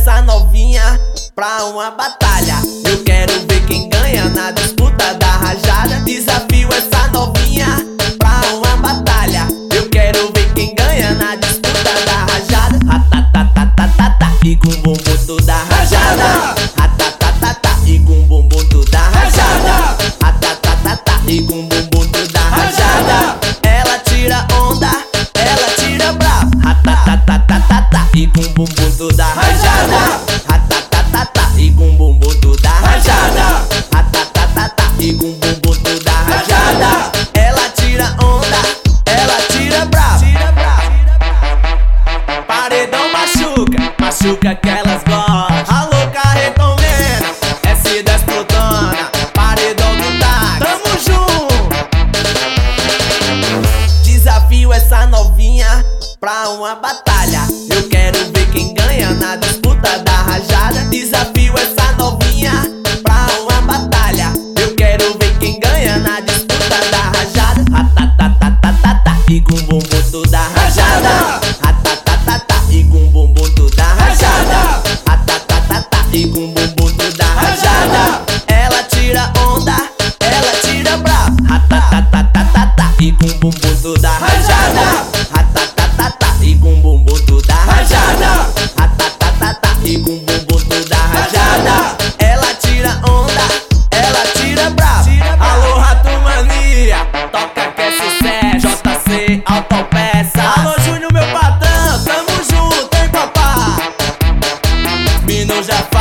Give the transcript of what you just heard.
essa novinha pra uma batalha. Eu quero ver quem ganha na disputa da rajada. Desafio essa novinha pra uma batalha. Eu quero ver quem ganha na disputa da rajada. Ratatatatata e com bumbum toda rajada. Ratatatatata e com bumbum toda rajada. Ratatatatata e com bumbum toda rajada. Ela tira onda, ela tira brava. Ratatatatata e com bumbum toda rajada. Ratatatatata e com bumbum toda rajada. Ratatatatata e com bumbum toda rajada. Ela tira onda, ela tira brava. Paredão machuca, machuca que elas gostam. Alô, carretão mena, S10 plutona, paredão do tag, tamo junto. Desafio essa novinha pra uma batalha. Eu quero ver quem ganha na disputa da rajada. Desafio essa novinha pra uma batalha. Eu quero ver quem ganha na disputa da rajada. Ratatatatata e com bumbum toda rajada. Ratatatatata e com bumbum toda rajada. Ratatatatata e com bumbum toda rajada. Ela tira onda, ela tira brava. Ratatatatata e com bumbum toda rajada. Ratatatatata e com bumbum toda rajada. Ratatatatata e com bumbum toda rajada. Ela tira onda, ela tira brava. Alô, Rato Mania, toca que é sucesso. JC Autopeça. Alô, Júnior, meu patrão, tamo junto, hein, papá. Mino já